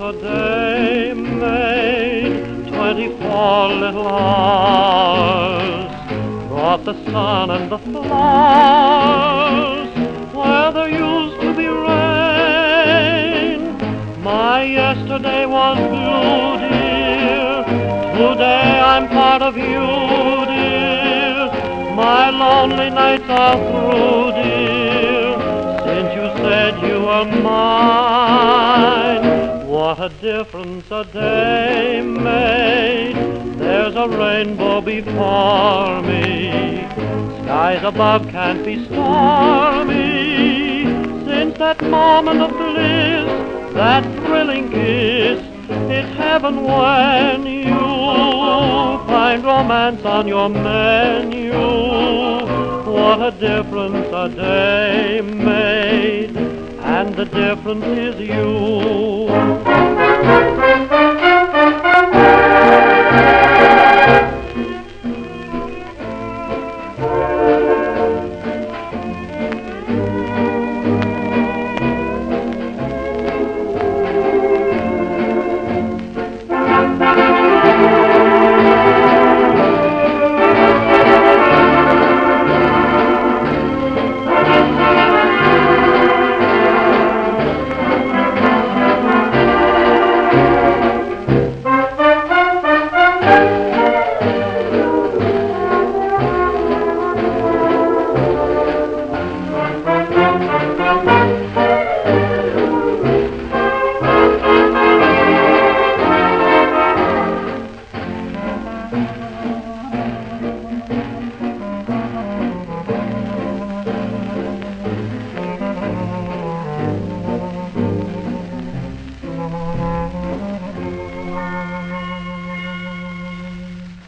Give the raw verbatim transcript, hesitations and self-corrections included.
yesterday made twenty-four little hours, brought the sun and the flowers where there used to be rain. My yesterday was blue, dear, today I'm part of you, dear. My lonely nights are through, dear, since you said you were mine. What a difference a day made. There's a rainbow before me, skies above can't be stormy. Since that moment of bliss, that thrilling kiss, it's heaven when you find romance on your menu. What a difference a day made, and the difference is you.